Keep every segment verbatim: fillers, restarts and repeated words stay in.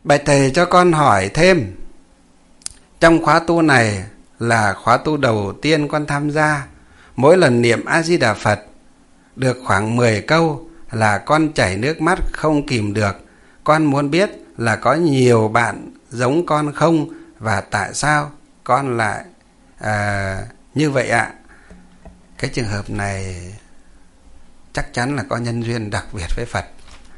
Bạch thầy cho con hỏi thêm, trong khóa tu này là khóa tu đầu tiên con tham gia, mỗi lần niệm A Di Đà Phật được khoảng mười câu là con chảy nước mắt không kìm được. Con muốn biết là có nhiều bạn giống con không, và tại sao con lại à, như vậy ạ? Cái trường hợp này chắc chắn là có nhân duyên đặc biệt với Phật.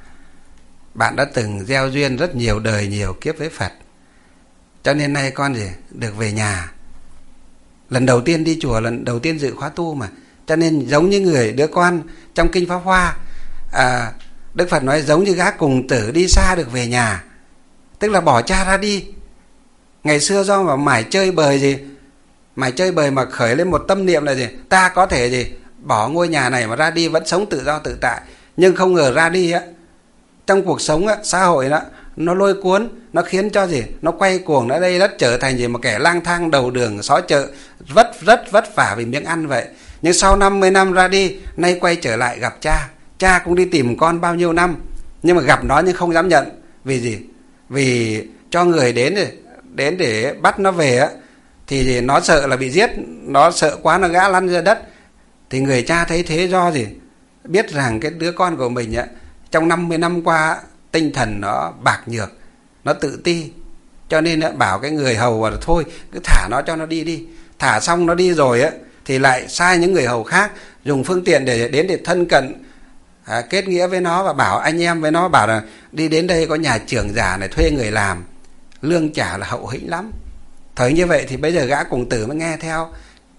Bạn đã từng gieo duyên rất nhiều đời nhiều kiếp với Phật, cho nên nay con gì được về nhà. Lần đầu tiên đi chùa, lần đầu tiên dự khóa tu mà, cho nên giống như người đứa con trong Kinh Pháp Hoa, à, Đức Phật nói giống như gã cùng tử đi xa được về nhà, tức là bỏ cha ra đi. Ngày xưa do mà mải chơi bời gì, mải chơi bời mà khởi lên một tâm niệm là gì, ta có thể gì bỏ ngôi nhà này mà ra đi vẫn sống tự do tự tại. Nhưng không ngờ ra đi á, trong cuộc sống á, xã hội đó, nó lôi cuốn, nó khiến cho gì, nó quay cuồng ở đây đất, trở thành gì một kẻ lang thang đầu đường xó chợ, vất rất vất vả vì miếng ăn vậy. Nhưng sau năm mươi năm ra đi, nay quay trở lại gặp cha, cha cũng đi tìm con bao nhiêu năm, nhưng mà gặp nó nhưng không dám nhận. Vì gì? Vì cho người đến để, đến để bắt nó về á, thì nó sợ là bị giết, nó sợ quá nó ngã lăn ra đất. Thì người cha thấy thế do gì? Biết rằng cái đứa con của mình á, trong năm mươi năm qua tinh thần nó bạc nhược, nó tự ti, cho nên á, bảo cái người hầu là thôi cứ thả nó cho nó đi đi. Thả xong nó đi rồi á, thì lại sai những người hầu khác dùng phương tiện để đến để thân cận, à, kết nghĩa với nó và bảo anh em với nó, bảo là đi đến đây có nhà trưởng giả này, thuê người làm, lương trả là hậu hĩnh lắm. Thời như vậy thì bây giờ gã cùng tử mới nghe theo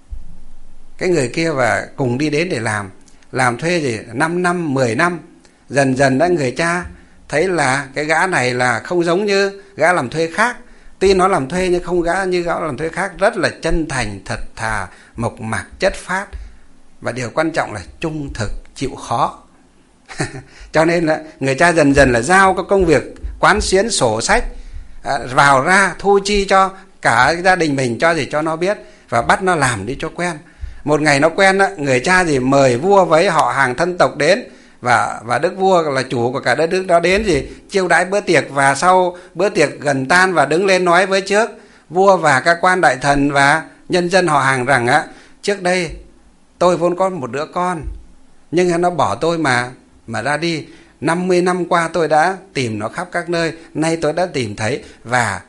cái người kia và cùng đi đến để làm. Làm thuê gì năm năm, mười năm. Dần dần đã người cha thấy là cái gã này là không giống như gã làm thuê khác. Tuy nó làm thuê nhưng không gã như gã làm thuê khác, rất là chân thành, thật thà, mộc mạc, chất phát. Và điều quan trọng là trung thực, chịu khó. Cho nên là người cha dần dần là giao các công việc quán xuyến sổ sách, à, vào ra thu chi cho cả gia đình mình, cho gì cho nó biết, và bắt nó làm đi cho quen. Một ngày nó quen á, người cha gì mời vua với họ hàng thân tộc đến, và và đức vua là chủ của cả đất nước đó đến gì chiêu đãi bữa tiệc. Và sau bữa tiệc gần tan và đứng lên nói với trước vua và các quan đại thần và nhân dân họ hàng rằng á, trước đây tôi vốn có một đứa con, nhưng nó bỏ tôi mà mà ra đi. Năm mươi năm qua tôi đã tìm nó khắp các nơi, nay tôi đã tìm thấy, và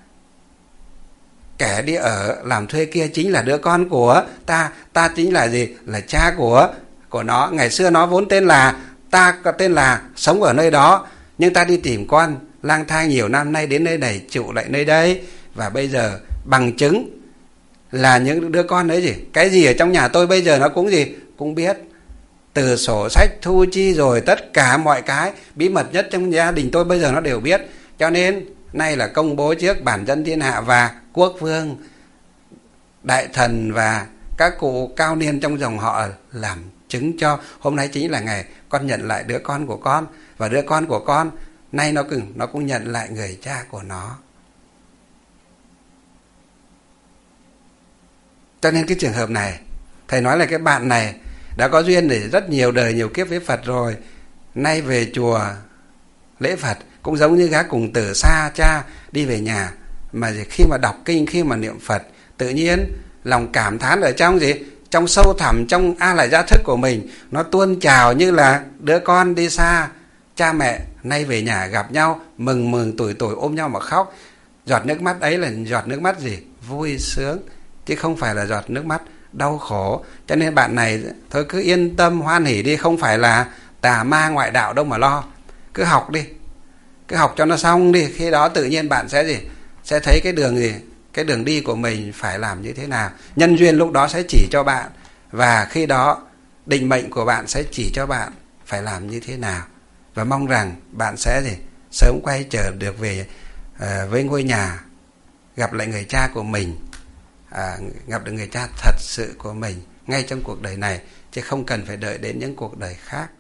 kẻ đi ở làm thuê kia chính là đứa con của ta. Ta chính là gì? Là cha của của nó. Ngày xưa nó vốn tên là, ta có tên là sống ở nơi đó, nhưng ta đi tìm con lang thang nhiều năm nay đến nơi này, trụ lại nơi đây. Và bây giờ bằng chứng là những đứa con đấy gì, cái gì ở trong nhà tôi bây giờ nó cũng gì cũng biết, từ sổ sách thu chi rồi tất cả mọi cái bí mật nhất trong gia đình tôi bây giờ nó đều biết. Cho nên nay là công bố trước bản dân thiên hạ, và quốc vương, đại thần và các cụ cao niên trong dòng họ làm chứng cho hôm nay chính là ngày con nhận lại đứa con của con, và đứa con của con nay nó cũng, nó cũng nhận lại người cha của nó. Cho nên cái trường hợp này, thầy nói là cái bạn này đã có duyên để rất nhiều đời nhiều kiếp với Phật rồi, nay về chùa lễ Phật cũng giống như gã cùng tử xa cha đi về nhà, mà khi mà đọc kinh, khi mà niệm Phật, tự nhiên lòng cảm thán ở trong gì, trong sâu thẳm, trong a lại gia thức của mình, nó tuôn trào như là đứa con đi xa cha mẹ nay về nhà gặp nhau, mừng mừng tuổi tuổi ôm nhau mà khóc. Giọt nước mắt ấy là giọt nước mắt gì? Vui sướng, chứ không phải là giọt nước mắt đau khổ. Cho nên bạn này thôi cứ yên tâm hoan hỉ đi, không phải là tà ma ngoại đạo đâu mà lo. Cứ học đi, cứ học cho nó xong đi, khi đó tự nhiên bạn sẽ gì sẽ thấy cái đường gì cái đường đi của mình phải làm như thế nào. Nhân duyên lúc đó sẽ chỉ cho bạn, và khi đó định mệnh của bạn sẽ chỉ cho bạn phải làm như thế nào. Và mong rằng bạn sẽ gì sớm quay trở được về uh, với ngôi nhà, gặp lại người cha của mình, uh, gặp được người cha thật sự của mình ngay trong cuộc đời này, chứ không cần phải đợi đến những cuộc đời khác.